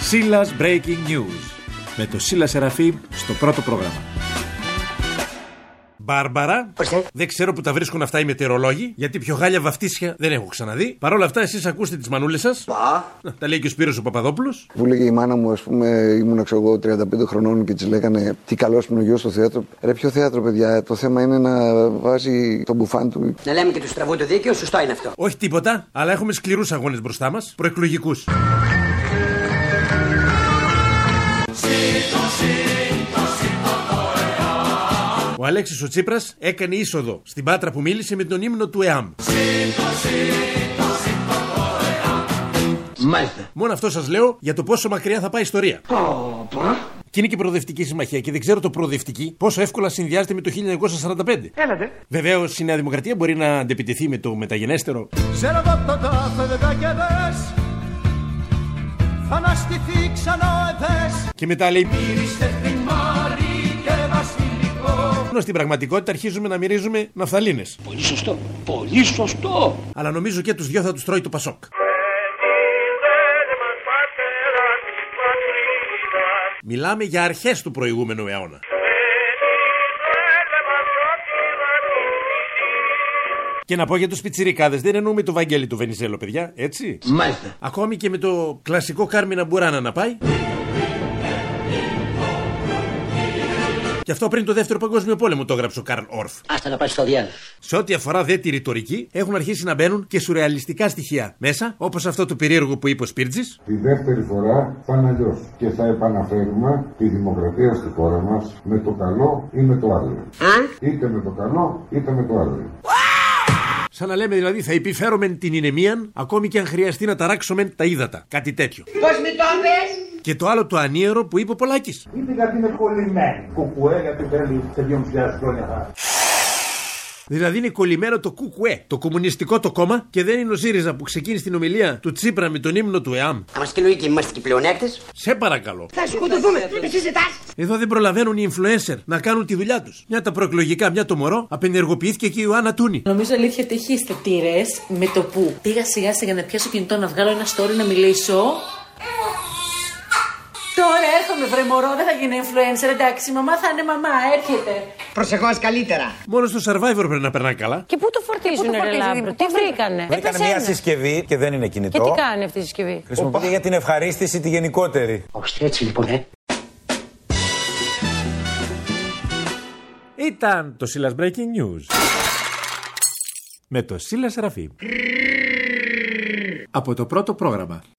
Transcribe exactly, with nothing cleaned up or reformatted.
Σίλας Breaking News με το Σίλα Σεραφείμ στο πρώτο πρόγραμμα. Μπάρμπαρα, Οστε. δεν ξέρω που τα βρίσκουν αυτά οι μετεωρολόγοι, γιατί πιο γάλια βαφτίσια δεν έχω ξαναδεί. Παρ' όλα αυτά, εσείς ακούστε τις μανούλες σας. Να, τα λέει και ο Σπύρος ο Παπαδόπουλος. Που λέγε η μάνα μου, ας πούμε, ήμουν ξέρω εγώ τριάντα πέντε χρονών και της λέγανε τι καλός που είναι ο γιος στο θέατρο. Ρε, ποιο θέατρο, παιδιά, το θέμα είναι να βάζει τον μπουφάν του. Να λέμε και του στραβού το δίκαιο, σωστό είναι αυτό. Όχι τίποτα, αλλά έχουμε σκληρούς αγώνες μπροστά μας, προεκλογικούς. Ο Αλέξης ο Τσίπρας έκανε είσοδο στην Πάτρα που μίλησε με τον ύμνο του ΕΑΜ. Μάλιστα. Μόνο αυτό σας λέω για το πόσο μακριά θα πάει η ιστορία. Και είναι και προοδευτική συμμαχία και δεν ξέρω το προοδευτική πόσο εύκολα συνδυάζεται με το χίλια εννιακόσια σαράντα πέντε. Έλατε. Βεβαίως η Νέα Δημοκρατία μπορεί να αντεπιτεθεί με το μεταγενέστερο. Και μετά λέει. Ενώ στην πραγματικότητα αρχίζουμε να μυρίζουμε ναφθαλίνες. Πολύ σωστό. Πολύ σωστό. Αλλά νομίζω και τους δυο θα τους τρώει το Πασόκ. Μιλάμε για αρχές του προηγούμενου αιώνα. Και να πω για τους πιτσιρικάδες, δεν εννοούμε το Βαγγέλη του Βενιζέλο, παιδιά, έτσι. Μάλιστα. Ακόμη και με το κλασικό Κάρμινα Μπουράνα να πάει. Και αυτό πριν το δεύτερο παγκόσμιο πόλεμο το έγραψε ο Καρλ Όρφ. Άστα να πάει στο διάλογο. Σε ό,τι αφορά δε τη ρητορική, έχουν αρχίσει να μπαίνουν και σουρεαλιστικά στοιχεία μέσα, όπως αυτό του περίεργου που είπε ο Σπίρτζης. Τη δεύτερη φορά θα είναι αλλιώς. Και θα επαναφέρουμε τη δημοκρατία στη χώρα μας με το καλό ή με το άλλο. Είτε με το καλό είτε με το άλλο. Σαν να λέμε δηλαδή θα επιφέρουμε την ηνεμίαν, ακόμη και αν χρειαστεί να ταράξουμε τα ύδατα. Κάτι τέτοιο. Πώς με το πες? Και το άλλο το ανίερο που είπε ο Πολάκης. Είπε γιατί είναι κολλημένη. Κουκουέ, γιατί θέλει σε δύο χιλιάδες χρόνια. Δηλαδή είναι κολλημένο το ΚΚΕ, το κομμουνιστικό το κόμμα, και δεν είναι ο ΣΥΡΙΖΑ που ξεκίνησε την ομιλία του Τσίπρα με τον ύμνο του ΕΑΜ. Αν είμαστε και λογικοί, είμαστε και πλεονέκτες. Σε παρακαλώ. Θα σκοτωθούμε. Εσύ ζητάς. Εδώ δεν προλαβαίνουν οι influencer να κάνουν τη δουλειά τους. Μια τα προεκλογικά, μια το μωρό, απενεργοποιήθηκε και η Ιωάννα Τούνη. Νομίζω αλήθεια ότι έχει αισθητήρες με το που πήγα σιγά σιγά να πιάσω κινητό να βγάλω ένα story να μιλήσω. Τώρα έρχομαι, βρε μωρό, δεν θα γίνει influencer, εντάξει, μαμά θα είναι μαμά, έρχεται. Προσεχώς καλύτερα. Μόνο στο Survivor πρέπει να περνάει καλά. Και πού το φορτίζουν, ρε Λάμπρο, τι βρήκανε. Βρήκανε μια συσκευή και δεν είναι κινητό. Και τι κάνει αυτή η συσκευή. Χρησιμοποιείται για την ευχαρίστηση τη γενικότερη. Όχι, έτσι λοιπόν, ε. Ήταν το Σίλας Breaking News με το Σίλα Σεραφείμ από το πρώτο πρόγραμμα.